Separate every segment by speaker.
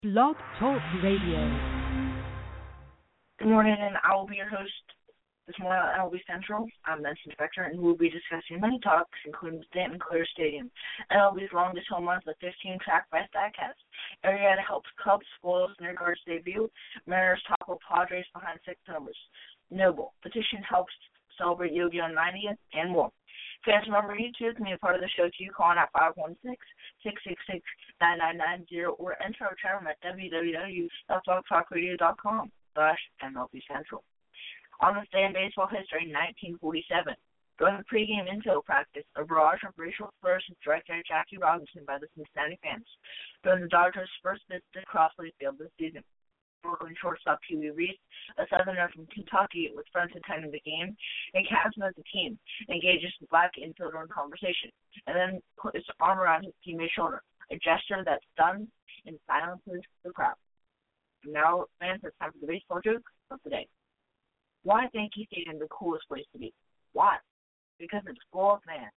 Speaker 1: Blog Talk Radio.
Speaker 2: Good morning, and I will be your host this morning on LB Central. I'm Benson Spector, and we'll be discussing many topics, including the Stanton Clear Stadium, LB's longest home run, the 15 track by Statcast. Arrieta helps Cubs spoil Syndergaard's debut. Mariners topple Padres behind 6 homers. Noble petition helps celebrate Yogi on 90th, and more. Fans, remember you too can be a part of the show too. Call at 516-666-9990 or enter our chat room at www.blogtalkradio.com/MLB Central. On this day in baseball history, 1947, during the pregame infield practice, a barrage of racial slurs was directed at Jackie Robinson by the Cincinnati fans during the Dodgers' first visit to Crosley Field this season. Brooklyn shortstop Pee Wee Reese, a Southerner from Kentucky with friends attending the game, and captain of the team, engages the black infielder in conversation, and then put his arm around his teammate's shoulder, a gesture that stuns and silences the crowd. Now, fans, it's time for the baseball joke of the day. Why is Yankee Stadium the coolest place to be? Why? Because it's full of fans.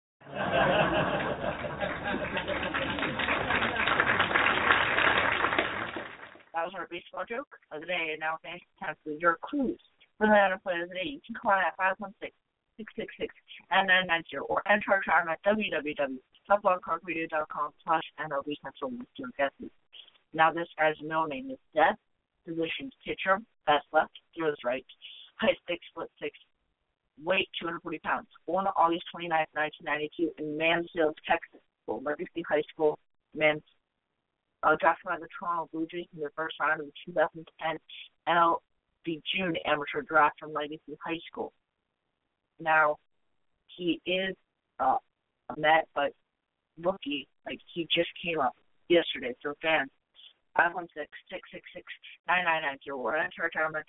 Speaker 2: That was our baseball joke of the day, and now fans, it's time for your clues for the Atlanta Play of the Day. You can call at 516-666-9990 or enter our chat at www.blogtalkradio.com/MLB Central with your guesses. Now, this guy's middle name is Seth, position pitcher, best left, throws right, height 6'6", weight 240 pounds. Born on August 29, 1992 in Mansfield, Texas. Legacy High School, drafted by the Toronto Blue Jays in their first round of the 2010 MLB June amateur draft from Legacy High School. Now, he is a Met, but rookie, he just came up yesterday. So fans, 516-666-9990 or enter our time at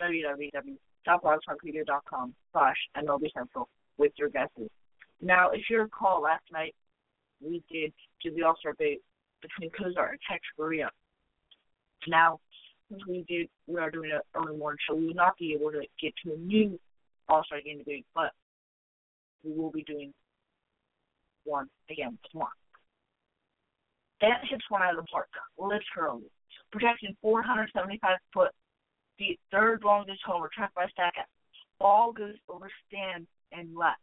Speaker 2: www.blogtalkradio.com/MLB Central with your guesses. Now, if you recall, last night we did do the All-Star debate between Kozar and Tex Korea. Now, since we are doing an early morning show, we will not be able to get to a new All-Star game debate, but we will be doing one again tomorrow. That hits one out of the park, lives early, projecting 475 feet, third longest homer, tracked by Statcast. Ball goes over stand and left.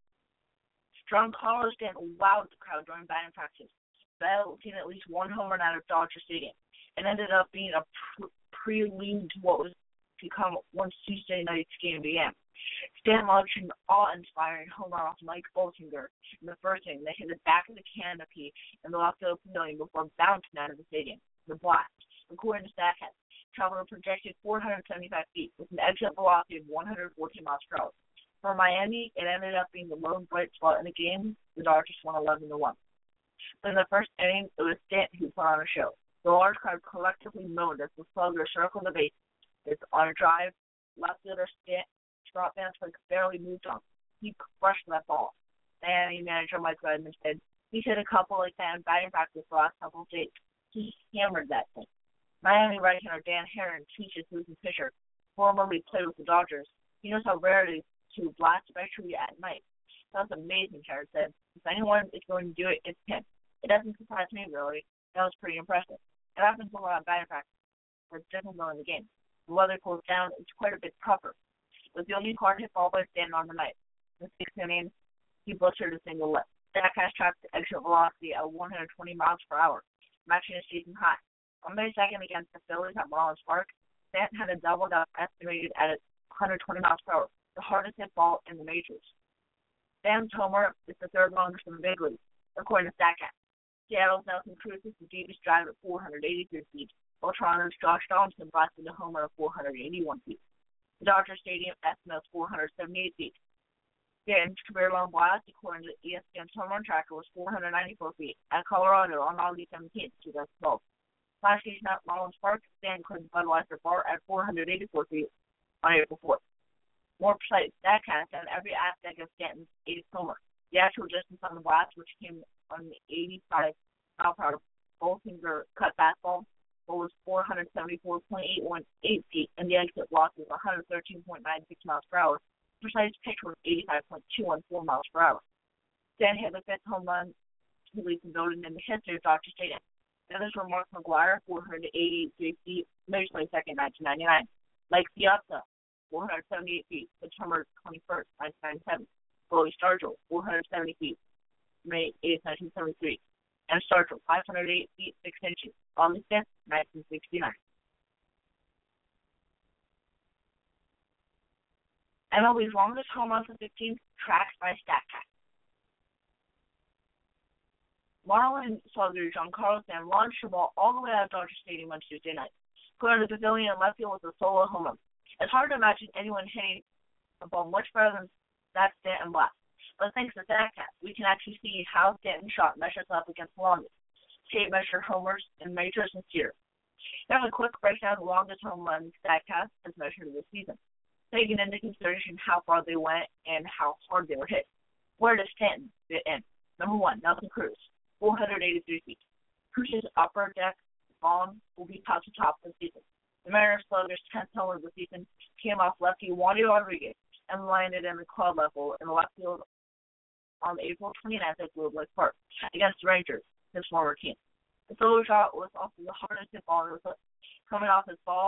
Speaker 2: Giancarlo Stanton wowed the crowd during batting practice, belting at least one home run out of Dodger Stadium. It ended up being a prelude to what was to become once Tuesday night's game began. Stanton launched an awe-inspiring home run off Mike Boltinger in the first inning that hit the back of the canopy in the left field pavilion before bouncing out of the stadium. The blast, according to Statcast, traveled a projected 475 feet with an exit velocity of 114 miles per hour. For Miami, it ended up being the lone bright spot in the game. The Dodgers won 11-1. But in the first inning, it was Stanton who put on a show. The large crowd collectively moaned as the slugger circled the base. It's on a drive. Left fielder Scott Vanswick barely moved on. He crushed that ball. Miami manager Mike Redmond said he's hit a couple like that in batting practice the last couple of days. He hammered that thing. Miami right-hander Dan Herron teaches who's the pitcher, formerly played with the Dodgers. He knows how rare it is to blast, especially at night. That was amazing, Herron said. If anyone is going to do it, it's him. It doesn't surprise me, really. That was pretty impressive. It happens a lot of batting practice, but it doesn't go in the game. The weather cools down, it's quite a bit tougher. It was the only hard hit ball by Stanton on the night. In the sixth inning, he blistered a single left. Statcast tracked the exit velocity at 120 miles per hour, matching his season high. On May 2nd against the Phillies at Marlins Park, Stanton had a double that estimated at 120 miles per hour, the hardest hit ball in the majors. Stanton's homer is the third longest in the big league, according to Statcast. Seattle's Nelson Cruz is the deepest drive at 483 feet, while Toronto's Josh Donaldson blasted a homer at 481 feet. The Dodger Stadium estimates 478 feet. Stanton's career long blast, according to ESPN's home run tracker, was 494 feet at Colorado on August 17, 2012. Last season at Marlins Park, Stanton cleared the Budweiser bar at 484 feet on April 4th. More precise Statcast on every aspect of Stanton's 8th homer. The actual distance on the blast, which came on the 85 mile per hour Boltinger cut fastball, was 474.818 feet, and the exit velocity was 113.96 miles per hour. Precise pitch was 85.214 miles per hour. Stanton hit the fifth home run to lead the building in the history of Dodger Stadium. The others were Mark McGwire, 483 feet, May 22nd, 1999. Mike Piazza, 478 feet, September 21st, 1997. Chloe Stargell, 470 feet, May 8th, 1973. And Stargell, 508 feet, 6 inches, August 5th, 1969. MLB's longest home run for 15 tracks by StatCast. Marlin slugger Giancarlo Stanton launched the ball all the way out of Dodger Stadium on Tuesday night, clearing the pavilion in left field with a solo home run. It's hard to imagine anyone hitting the ball much better than that Stanton blast. But thanks to StatCast, we can actually see how Stanton's shot measures up against the longest tape measure homers in majors this year. Here's a quick breakdown of the longest home run StatCast has measured this season, taking into consideration how far they went and how hard they were hit. Where does Stanton fit in? Number 1, Nelson Cruz, 483 feet. Cruz's upper deck bomb will be top to top this season. The Mariners slugger's 10th homer of the season came off lefty Wandy Rodriguez and landed in the club level in the left field on April 29th at Globe Life Park against the Rangers, his former team. The solo shot was also the hardest hit ball, coming at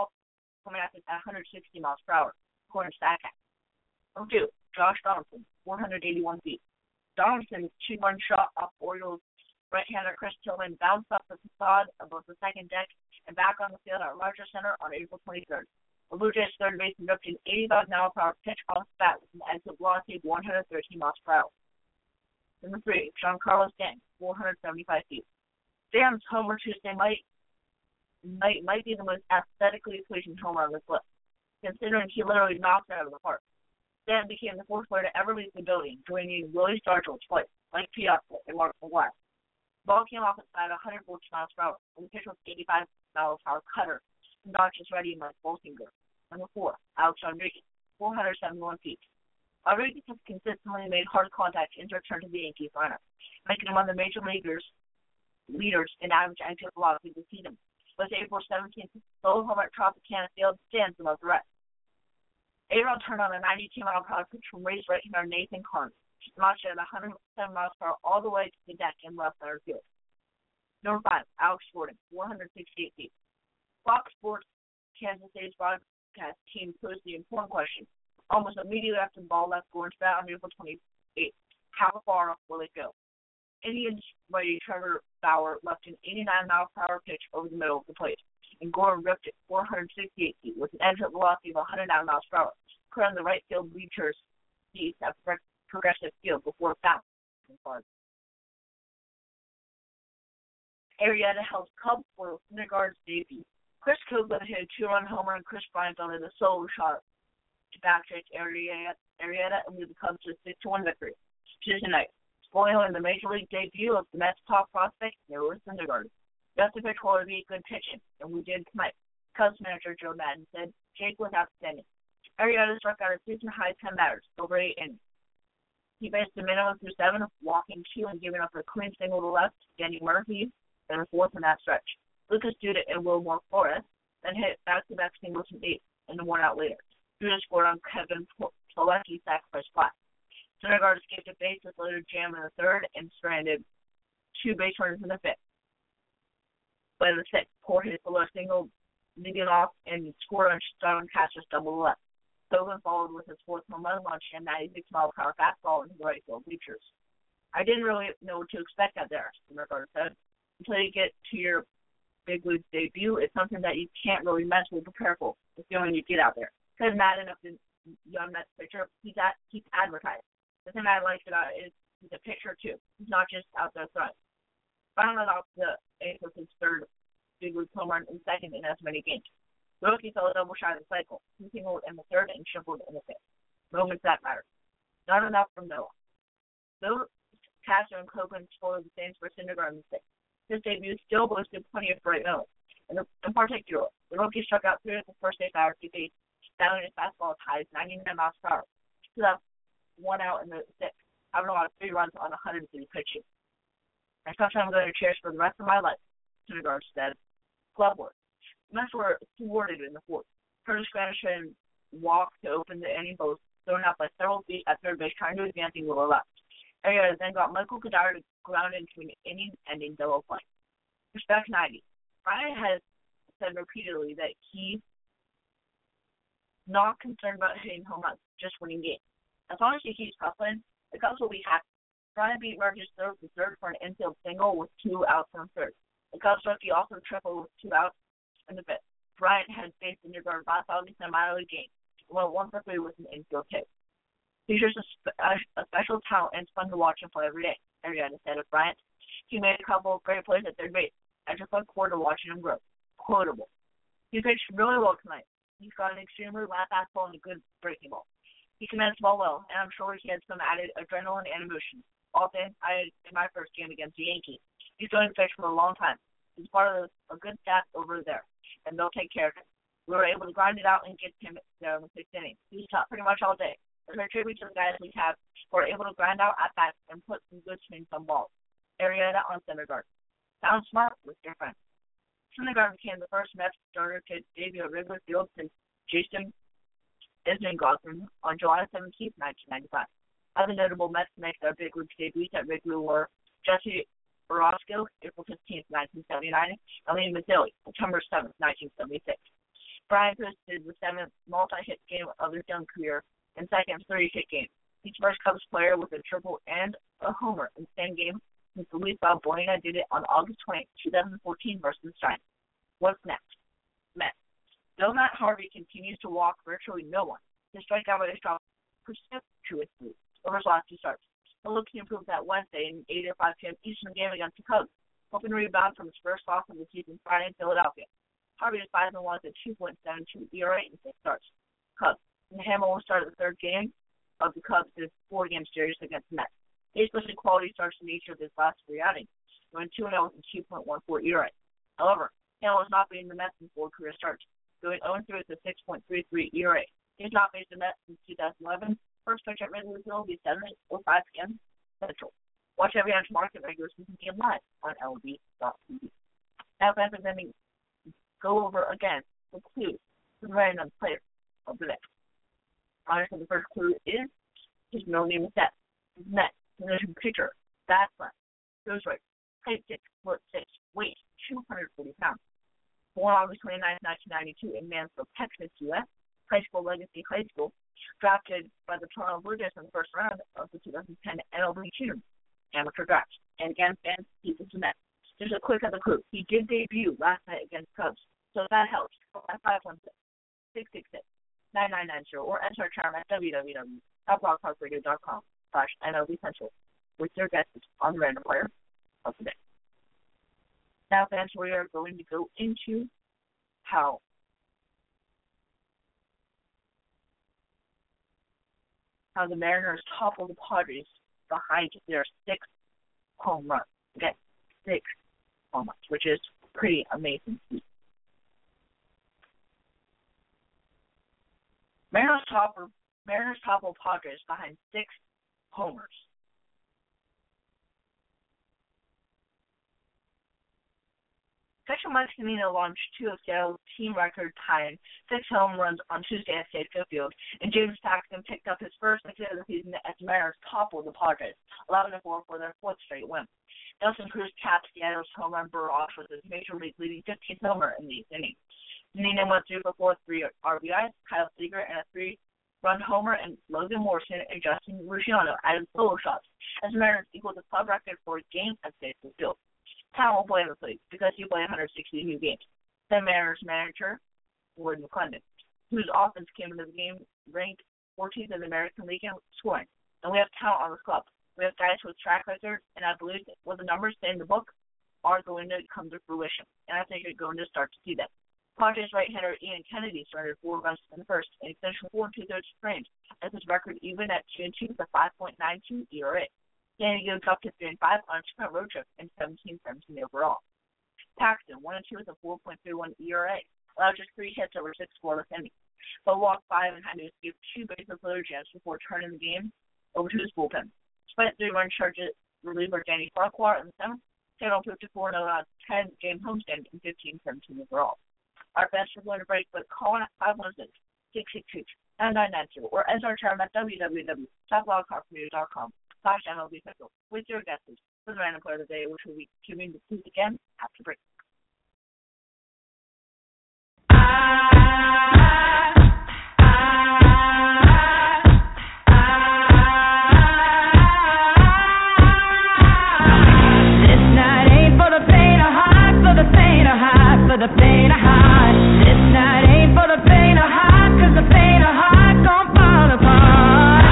Speaker 2: 160 miles per hour, according to StatCast. Number 2, Josh Donaldson, 481 feet. Donaldson's 2-run shot off Orioles right-hander Chris Tillman bounced off the facade above the second deck and back on the field at Rogers Center on April 23rd. The Blue Jays third baseman ripped an 85-mile-per-hour pitch off the bat with an exit velocity of 113 miles per hour. Number 3, Giancarlo Stanton, 475 feet. Stanton's homer Tuesday might be the most aesthetically pleasing homer on this list, considering he literally knocked it out of the park. Stanton became the fourth player to ever leave the building, joining Willie Stargell twice, Mike Piazza, and Mark McGwire. The ball came off at 140 miles per hour, and the pitch was 85-mile-per-hour cutter from Dodgers ready Mike Bolsinger. Number 4, Alex Rodriguez, 471 feet. Rodriguez has consistently made hard contact in return to the Yankees lineup, making him one of the major leaders in average exit velocity this season. With April 17th solo homer at Tropicana Field stands above the rest. A-Rod turned on a 92-mile-per-hour pitch from Rays right-hander Nathan Karns, launched at 107 miles per hour all the way to the deck in left center field. Number 5, Alex Gordon, 468 feet. Fox Sports Kansas City's broadcast team posed the important question almost immediately after the ball left Gordon's bat on April 28th. How far will it go? Indians mighty Trevor Bauer left an 89-mile-per-hour pitch over the middle of the plate, and Gordon ripped it 468 feet with an exit velocity of 109 miles per hour, clearing the right field bleachers seats at Progressive Field before bouncing far. Arrieta held Cubs for Syndergaard's debut. Chris Copeland hit a 2-run homer, and Chris Bryant did a solo shot to backtrack Arrieta and lead the Cubs to a 6-1 victory Tuesday night, spoiling the Major League debut of the Mets' top prospect, Noah Syndergaard. Just a pitch will be good pitching, and we did tonight. Cubs manager Joe Madden said Jake was outstanding. Arrieta struck out a season-high 10 batters over 8 innings. He faced a minimum through 7, walking 2 and giving up a clean single to left to Danny Murphy and a fourth in that stretch. Lucas Duda and Wilmer Flores then hit back-to-back singles from 8 and 1 out later. Duda scored on Kevin Plawecki's sacrifice fly. Syndergaard escaped a baseless later jam in the third and stranded 2 base runners in the fifth. But in the sixth, Poor hit the low single, leading off and scored on Starlin Castro's double left. Hogan followed with his fourth home run, launching a 96-mile-per-hour fastball into the right field bleachers. I didn't really know what to expect out there, Syndergaard said. Until you get to your big league debut, it's something that you can't really mentally prepare for the feeling you get out there. Because Madden, of the young Mets pitcher, he's advertised. The thing I like about it is he's a pitcher, too. He's not just out there throwing. Finally off the eighth with his third big league home run and second in as many games. The rookie fell a double shy of the cycle. He singled in the third and tripled in the fifth. Moments that matter. Not enough from Noah. Though Castro and Copeland scored the same for Syndergaard in the sixth, his debut still boasted plenty of great moments. In particular, the rookie struck out 3 at the first 8 batters he faced, battling his fastball as high as 99 miles per hour. He left 1 out in the sixth, having allowed 3 runs on 100 pitches. I thought I'm going to cheers for the rest of my life, Syndergaard said. Glove work. The Mets were thwarted in the fourth. Curtis Granderson walked to open the inning, but was thrown out by several feet at third base, trying to advance Wheeler left. Arrieta then got Michael Kadire to ground into an inning-ending double play. Respect 90. Bryant has said repeatedly that he's not concerned about hitting home runs, just winning games. As long as he keeps hustling, the Cubs will be happy. Bryant beat Marcus Stroh to third for an infield single with 2 outs from third. The Cubs rookie also tripled with 2 outs in the fifth. Bryant had faced Syndergaard last August in a minor league game and went 1 for 3 with an infield hit. He's just a special talent and it's fun to watch him play every day. Arrieta said of Bryant, he made a couple of great plays at third base. I just look forward to watching him grow. Quotable. He pitched really well tonight. He's got an extremely light fastball and a good breaking ball. He commenced the ball well, and I'm sure he had some added adrenaline and emotion. All things I in my first game against the Yankees. He's going to pitch for a long time. He's part of a good staff over there, and they'll take care of him. We were able to grind it out and get him there in the 6th inning. He was top pretty much all day. It's a tribute to the guys we have who are able to grind out at bats and put some good swings on balls. Arrieta on Syndergaard. Sound smart with your friend. Syndergaard became the first Mets starter to debut at Wrigley Field since Jason Isenglassen on July 17, 1995. Other notable Mets to make their big league debuts at Wrigley were Jesse Orosco, April 15, 1979, and Lee Mazzilli, September 7, 1976. Bryant posted the 7th multi-hit game of his young career and second 30-hit game. He's the first Cubs player with a triple and a homer in the same game since Luis Valbuena did it on August 20, 2014 versus the Giants. What's next? Mets. Though Matt Harvey continues to walk virtually no one, his strikeout rate has dropped precipitously over his last 2 starts. He'll look to improve that Wednesday in 8 or 5 p.m. Eastern game against the Cubs, hoping to rebound from his first loss of the season Friday in Philadelphia. Harvey is 5-1 at 2.72 ERA in 6 starts. Cubs. And Hamill will start the 3rd game of the Cubs' 4-game series against the Mets. He's listed quality starts in each of his last 3 outings, going 2-0 with a 2.14 ERA. However, Hamill has not beaten the Mets in 4 career starts, going 0-3 with a 6.33 ERA. He has not faced the Mets since 2011. First pitch at Wrigley Field will be 7 or 5 p.m. Central. Watch every Orange Market regular season game live on LB.TV. Now, fans, let me go over again the clues for the random player of the day. Honestly, the first clue is his middle name is Seth. His Mets. Position pitcher, bat left, goes right, height 6'6", weight 240 pounds. Born August 29, 1992 in Mansfield, Texas, U.S. High school Legacy High School. Drafted by the Toronto Blue Jays in the first round of the 2010 MLB Junior Amateur Draft. And again, fans, he is the Mets. Just a quick other clue. He did debut last night against Cubs, so if that helps. At 516-666-9990 or enter our charm at www.blogtalkradio.com/MLB Central with your guests on the random player of the day. Now, fans, we are going to go into how the Mariners toppled the Padres behind their 6th home run. Again, 6 home runs, which is pretty amazing. Mariners toppled Padres behind 6 homers. Section Mike Camino launched 2 of Seattle's team record-tying 6 home runs on Tuesday at Safeco Field, and James Paxton picked up his first hit of the season as the Mariners toppled the Padres, 11-4 for their 4th straight win. Nelson Cruz capped Seattle's home run barrage with his major league leading 15th homer in the 8th inning. Nina went 3 for 4, 3 RBIs, Kyle Seager, and a 3-run homer, and Logan Morrison and Justin Luciano added solo shots as the Mariners equaled the club record for games at Safeco Field. Town will play in the league because he played 162 games. Then Mariners manager, Ward McClendon, whose offense came into the game ranked 14th in the American League in scoring. And we have talent on this club. We have guys with track records, and I believe that what the numbers say in the book are going to come to fruition. And I think you're going to start to see that. Padres right-hander Ian Kennedy started 4 runs in the first and finished 4 2/3 frames as his record even at 2-2 with a 5.92 ERA. Danny goes up to 3-5 on a 2-point road trip and 17-17 overall. Paxton 1-2 with a 4.31 ERA, allowed just 3 hits over 6 scoreless innings, but walked 5 and had to escape 2 bases loaded jams before turning the game over to his bullpen. Despite 3-run charges, reliever Danny Farquhar in the 7th, Seattle 54 allowed 10-game homestand and 15-17 overall. Our best are going to break, but call in at 516-666-9990 or enter our charm at www.blogtalkradio.com/MLB Central with your guesses for the random player of the day, which will be giving the clues again after break.
Speaker 3: The pain of heart. This night ain't for the pain of heart, 'cause the pain of heart gon' fall apart.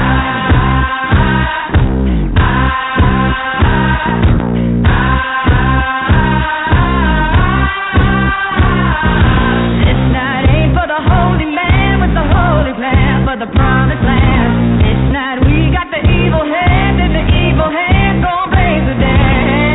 Speaker 3: This night ain't for the holy man with the holy plan for the promised land. This night we got the evil hand, and the evil hand gon' blaze the day.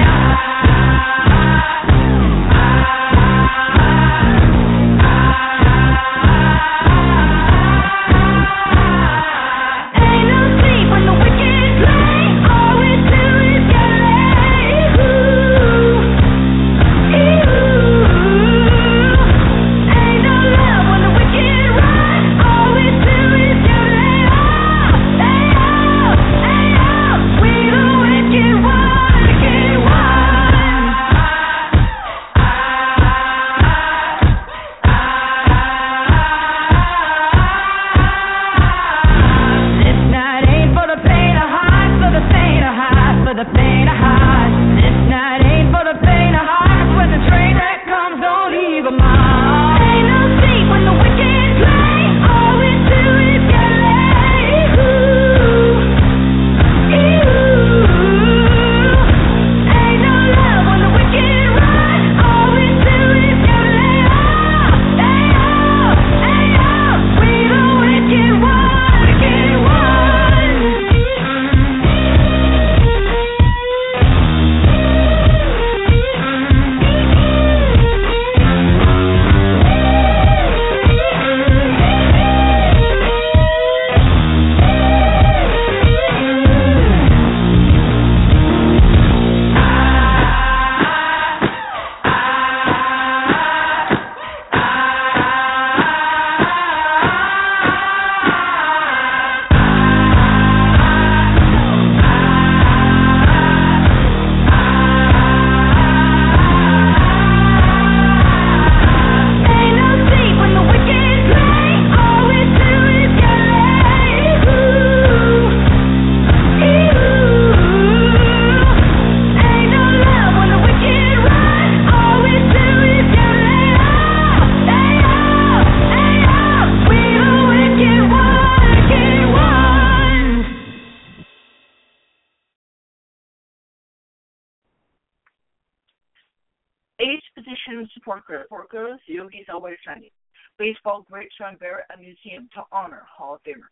Speaker 2: Support girls, Yogi's always trending. Baseball great Sean Barrett, a museum to honor Hall of Famer.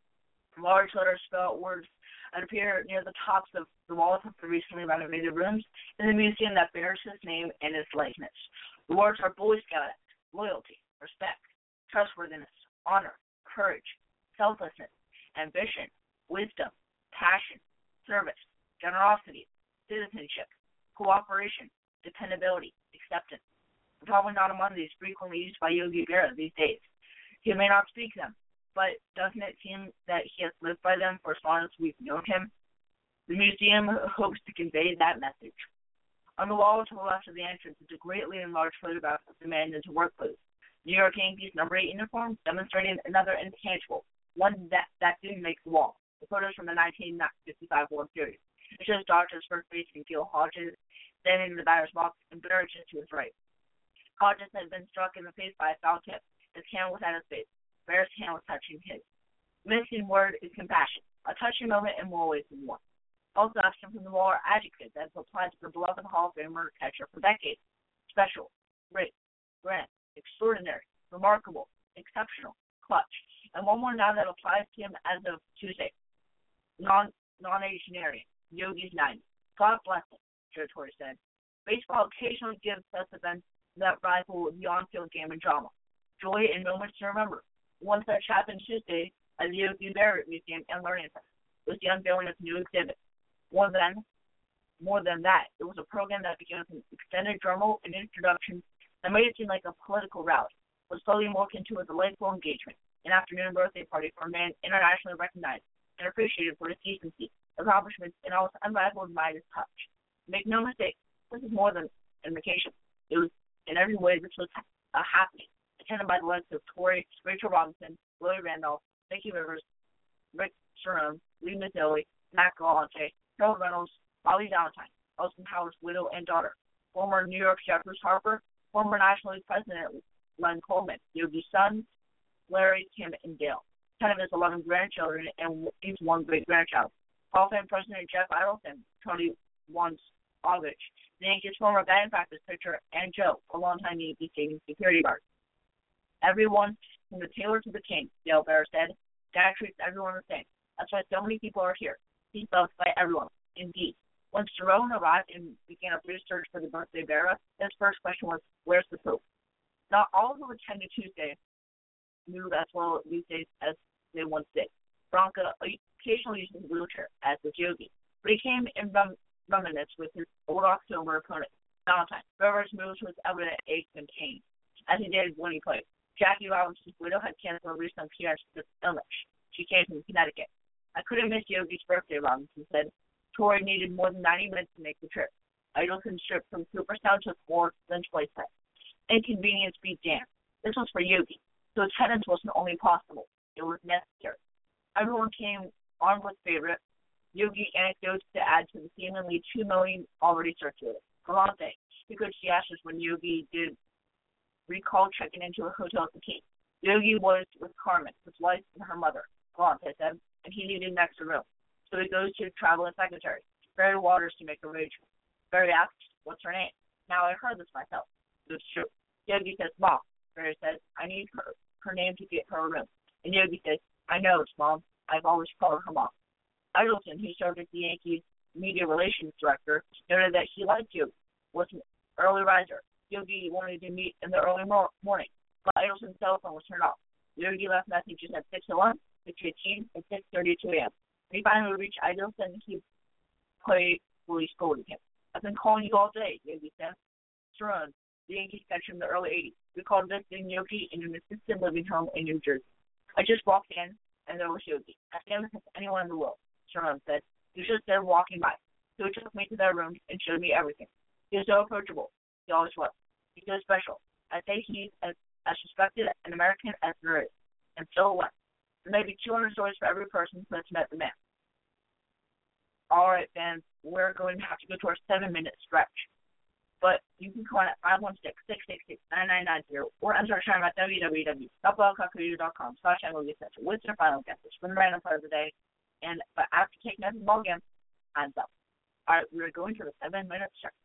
Speaker 2: Large letters spell out words that appear near the tops of the walls of the recently renovated rooms in the museum that bears his name and his likeness. The words are Boy Scout, loyalty, respect, trustworthiness, honor, courage, selflessness, ambition, wisdom, passion, service, generosity, citizenship, cooperation, dependability, acceptance. Probably not among these frequently used by Yogi Berra these days. He may not speak them, but doesn't it seem that he has lived by them for as long as we've known him? The museum hopes to convey that message. On the wall to the left of the entrance is a greatly enlarged photograph of the man in his work clothes. New York Yankees number 8 uniform, demonstrating another intangible, one that didn't make the wall. The photo is from the 1955 World Series. It shows Dodgers first baseman Gil Hodges standing in the batter's box and Berra just to his right. Hodges had been struck in the face by a foul tip. His hand was at his face. Berra's hand was touching his. The missing word is compassion, a touching moment in more ways than one. Also absent from the wall are adjectives that have applied to the beloved Hall of Famer catcher for decades. Special, great, grand, extraordinary, remarkable, exceptional, clutch, and one more now that applies to him as of Tuesday. Non-Asianarian, Yogi's 90. God bless him, Joe Torre said. Baseball occasionally gives us events that rival the on-field game and drama. Joy and moments to remember. One such happened Tuesday at the Yogi Berra Museum and Learning Center with the unveiling of new exhibit. More than that, it was a program that began with an extended drum roll and introduction that made it seem like a political rally, but slowly morphed into a delightful engagement, an afternoon birthday party for a man internationally recognized and appreciated for his decency, accomplishments, and also unrivaled Midas touch. Make no mistake, this is more than an vacation. It was, in every way, this was a happening, attended by the likes of Tori, Rachel Robinson, Willie Randolph, Mickey Rivers, Rick Sharon, Lee Mazzilli, Matt Galante, Harold Reynolds, Bobby Valentine, Austin Powers' widow and daughter, former New York Sheriff Bruce Harper, former National League President Len Coleman, Yogi's sons, Larry, Kim, and Dale, 10 of his 11 grandchildren, and each one great-grandchild. Hall of Fame President Jeff Idelson, Tony Wonsovich, the Yankees' former batting practice pitcher, and Joe, a longtime Yankee Stadium security guard. Everyone from the tailor to the king, Dale Bear said. Dad treats everyone the same. That's why so many people are here. He's loved by everyone. Indeed. When Cerrone arrived and began a brief search for the birthday bearer, his first question was, where's the Pope? Not all who attended Tuesday knew as well these days as they once did. Bronca occasionally used his wheelchair, as did Yogi, but he came in reminiscence with his old October opponent, Valentine. Rivers' moves was evident ache and pain, as he did when he played. Jackie Robinson's widow had cancer of recent pediatric illness. She came from Connecticut. I couldn't miss Yogi's birthday, Robinson said. Tori needed more than 90 minutes to make the trip. Idelson's trip from Cooperstown took more than twice that. Inconvenience beat damn. This was for Yogi, so attendance wasn't only possible, it was necessary. Everyone came armed with favorite Yogi anecdotes to add to the seemingly 2 million already circulated. Galante, he could see ashes when Yogi did recall checking into a hotel at the Cape. Yogi was with Carmen, his wife, and her mother, Galante said, and he needed an extra room. So he goes to travel and secretary, Barry Waters, to make arrangements. Barry asks, what's her name? Now I heard this myself. It's true. Yogi says, Mom. Barry says, I need her name to get her a room. And Yogi says, I know it's Mom. I've always called her Mom. Idelson, who served as the Yankees media relations director, noted that he liked Yogi, was an early riser. Yogi wanted to meet in the early morning, but Idelson's cell phone was turned off. Yogi left messages at 6:01, 6:15, and 6:32 a.m. When he finally reached Idelson, he playfully scolded him. I've been calling you all day, Yogi said. Cerrone, the Yankees catch in the early 80s. We called visiting Yogi in an assisted living home in New Jersey. I just walked in, and there was Yogi. I never met anyone in the world, Cerrone said. He was just there walking by. So he took me to their room and showed me everything. He was so approachable. He always was. He's so special. I say he's as respected an American as there is. And so what? There may be 200 stories for every person who has met the man. All right, fans, we're going to have to go to our 7-minute stretch. But you can call in at 516-666-9990 or enter our channel at www.blogtalkradio.com/MLB with your final guesses from the random part of the day. But after taking out the ball game, time's up. All right, we're going to the 7-minute stretch.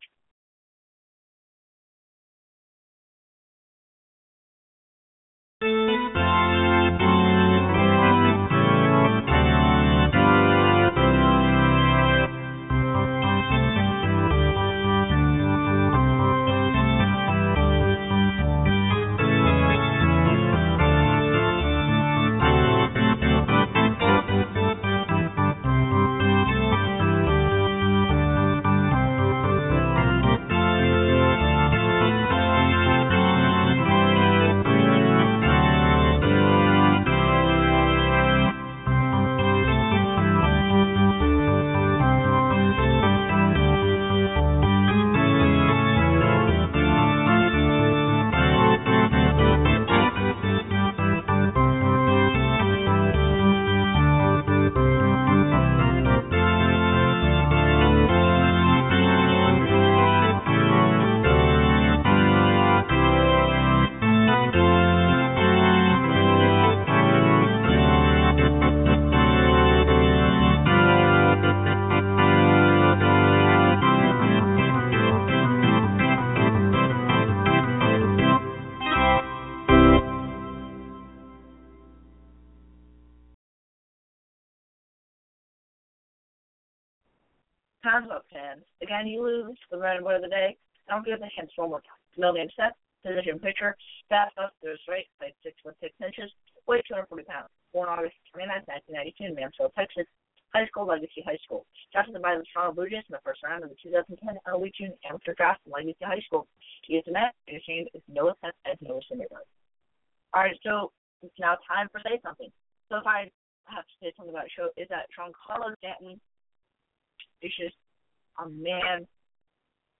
Speaker 2: Time's up, fans. Again, you lose the random word of the day. Don't give the hints one more time. Middle name set, position pitcher, fastball, throw straight, height 6'6" weight 240 pounds. Born August 29, 1992 in Mansfield, Texas. High school, Legacy High School. Drafted by the Toronto Blue Jays in the first round of the 2010 LE June Amateur Draft in Legacy High School. He is a Met, and his name is Noah Seth as Noah Syndergaard. All right, so it's now time for Say Something. So if I have to say something about the show, is that Giancarlo Stanton is just a man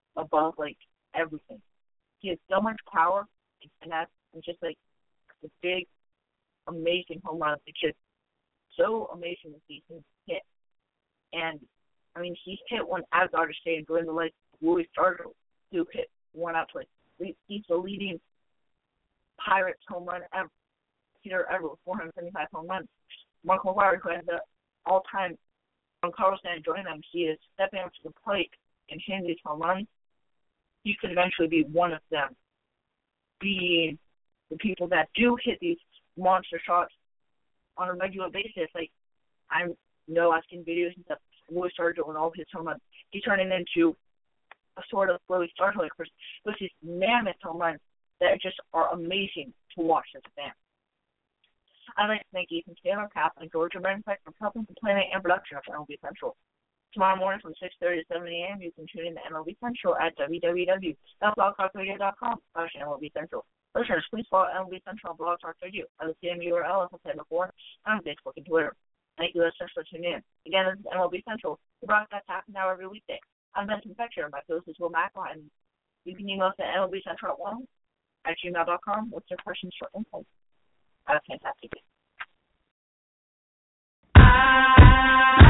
Speaker 2: above, like, everything. He has so much power, and that's just, like, the big, amazing home run. It's just so amazing to see him hit. And, I mean, he's hit one at Dodger Stadium during the late Louis Stargell, who hit one out to, like, he's the leading Pirates home run hitter ever with 475 home runs. Mark McGwire, who has the all-time when Carlos Stanton joined them, he is stepping up to the plate and hitting these home runs. He could eventually be one of them, being the people that do hit these monster shots on a regular basis. Like, I know I've seen videos and stuff, Louis Stargell and all his home runs. He's turning into a sort of Louis Stargell, like, with these mammoth home runs that just are amazing to watch as a fan. I'd like to thank Ethan Taylor, Kaplan, and Georgia Burnfleck for helping to planning and production of MLB Central. Tomorrow morning from 6:30 to 7 a.m., you can tune in to MLB Central at www.blogtalkradio.com/MLB Central. Listeners, please follow MLB Central on Blog Talk Radio at the same URL as I said before, on Facebook and Twitter. Thank you, listeners, for tuning in. Again, this is MLB Central. The broadcast half an hour every weekday. I'm Benson Fetcher, and my co-host is Will McElhine, and you can email us at MLBCentral@gmail.com with your questions for info. Have a fantastic day.